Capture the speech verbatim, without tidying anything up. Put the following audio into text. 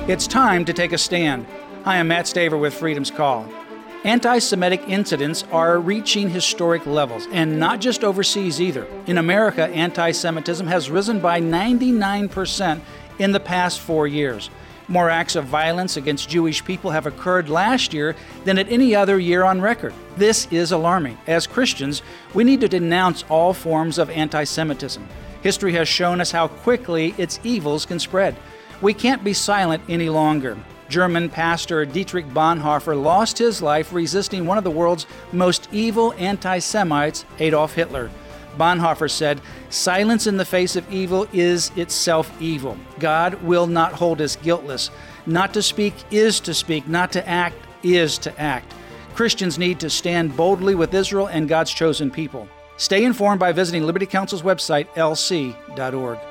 It's time to take a stand. Hi, I'm Matt Staver with Freedom's Call. Anti-Semitic incidents are reaching historic levels, and not just overseas either. In America, anti-Semitism has risen by ninety-nine percent in the past four years. More acts of violence against Jewish people have occurred last year than at any other year on record. This is alarming. As Christians, we need to denounce all forms of anti-Semitism. History has shown us how quickly its evils can spread. We can't be silent any longer. German pastor Dietrich Bonhoeffer lost his life resisting one of the world's most evil anti-Semites, Adolf Hitler. Bonhoeffer said, "Silence in the face of evil is itself evil. God will not hold us guiltless. Not to speak is to speak. Not to act is to act." Christians need to stand boldly with Israel and God's chosen people. Stay informed by visiting Liberty Counsel's website, L C dot org.